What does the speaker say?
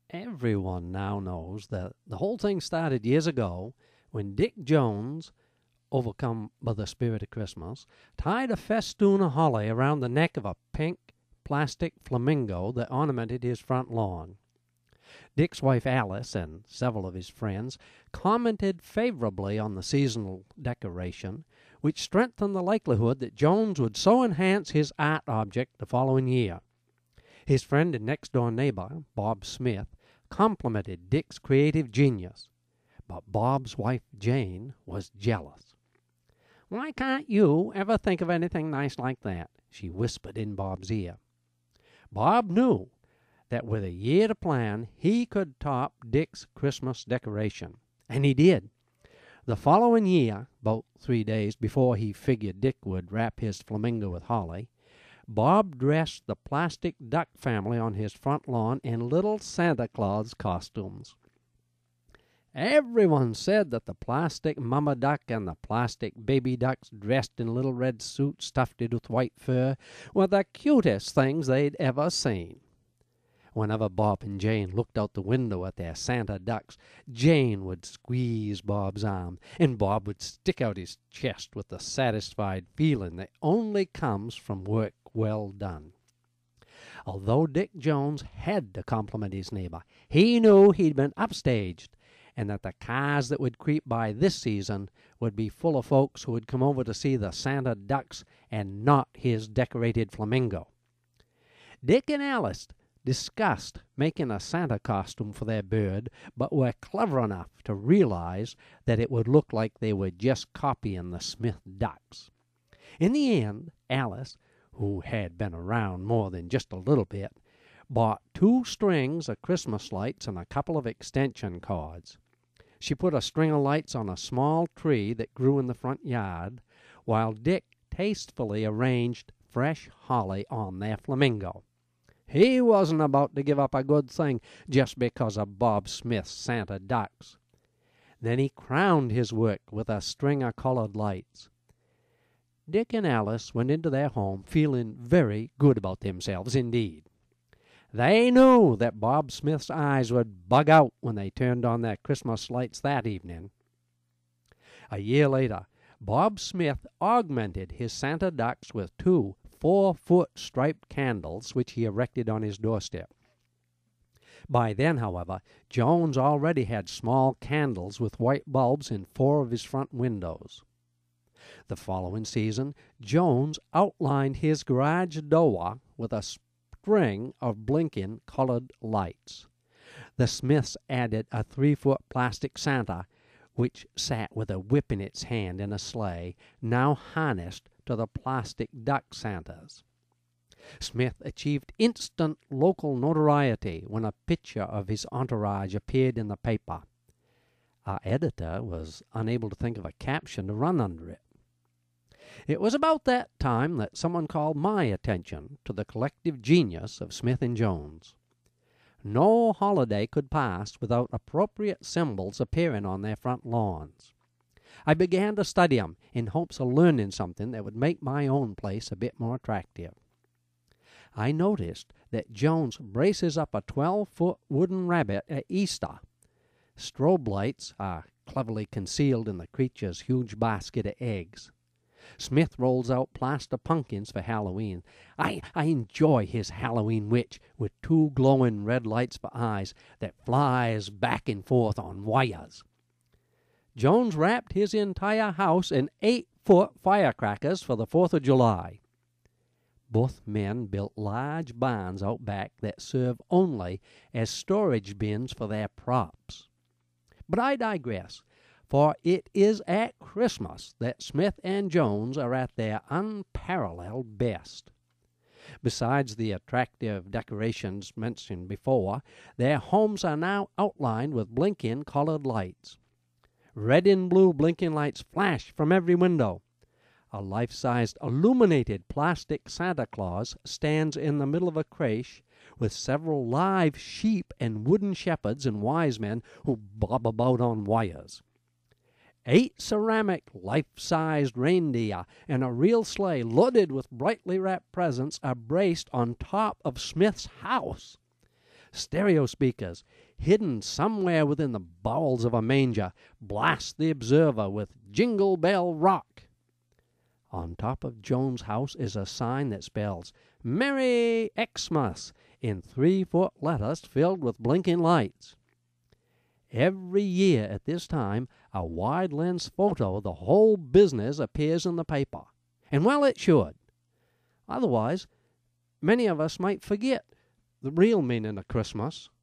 Everyone now knows that the whole thing started years ago when Dick Jones, overcome by the spirit of Christmas, tied a festoon of holly around the neck of a pink plastic flamingo that ornamented his front lawn. Dick's wife Alice and several of his friends commented favorably on the seasonal decoration, which strengthened the likelihood that Jones would so enhance his art object the following year. His friend and next-door neighbor, Bob Smith, complimented Dick's creative genius, but Bob's wife Jane was jealous. "Why can't you ever think of anything nice like that?" she whispered in Bob's ear. Bob knew that with a year to plan, he could top Dick's Christmas decoration, and he did. The following year, about 3 days before he figured Dick would wrap his flamingo with holly, Bob dressed the plastic duck family on his front lawn in little Santa Claus costumes. Everyone said that the plastic mama duck and the plastic baby ducks dressed in little red suits stuffed with white fur were the cutest things they'd ever seen. Whenever Bob and Jane looked out the window at their Santa ducks, Jane would squeeze Bob's arm, and Bob would stick out his chest with the satisfied feeling that only comes from work well done. Although Dick Jones had to compliment his neighbor, he knew he'd been upstaged, and that the cars that would creep by this season would be full of folks who would come over to see the Santa ducks and not his decorated flamingo. Dick and Alice discussed making a Santa costume for their bird, but were clever enough to realize that it would look like they were just copying the Smith ducks. In the end, Alice, who had been around more than just a little bit, bought 2 strings of Christmas lights and a couple of extension cords. She put a string of lights on a small tree that grew in the front yard, while Dick tastefully arranged fresh holly on their flamingo. He wasn't about to give up a good thing just because of Bob Smith's Santa ducks. Then he crowned his work with a string of colored lights. Dick and Alice went into their home feeling very good about themselves indeed. They knew that Bob Smith's eyes would bug out when they turned on their Christmas lights that evening. A year later, Bob Smith augmented his Santa ducks with 2 4-foot striped candles, which he erected on his doorstep. By then, however, Jones already had small candles with white bulbs in 4 of his front windows. The following season, Jones outlined his garage door with a string of blinking colored lights. The Smiths added a 3-foot plastic Santa, which sat with a whip in its hand in a sleigh, now harnessed to the plastic duck Santas. Smith achieved instant local notoriety when a picture of his entourage appeared in the paper. Our editor was unable to think of a caption to run under it. It was about that time that someone called my attention to the collective genius of Smith and Jones. No holiday could pass without appropriate symbols appearing on their front lawns. I began to study them in hopes of learning something that would make my own place a bit more attractive. I noticed that Jones braces up a 12-foot wooden rabbit at Easter. Strobe lights are cleverly concealed in the creature's huge basket of eggs. Smith rolls out plaster pumpkins for Halloween. I enjoy his Halloween witch with 2 glowing red lights for eyes that flies back and forth on wires. Jones wrapped his entire house in 8-foot firecrackers for the 4th of July. Both men built large barns out back that serve only as storage bins for their props. But I digress, for it is at Christmas that Smith and Jones are at their unparalleled best. Besides the attractive decorations mentioned before, their homes are now outlined with blinking colored lights. Red and blue blinking lights flash from every window. A life-sized illuminated plastic Santa Claus stands in the middle of a creche with several live sheep and wooden shepherds and wise men who bob about on wires. 8 ceramic life-sized reindeer and a real sleigh loaded with brightly wrapped presents are braced on top of Smith's house. stereo speakers, hidden somewhere within the bowels of a manger, blast the observer with Jingle Bell Rock. On top of Joan's house is a sign that spells Merry Xmas in 3-foot letters filled with blinking lights. Every year at this time, a wide-lens photo of the whole business appears in the paper. And well, it should. Otherwise, many of us might forget the real meaning of Christmas.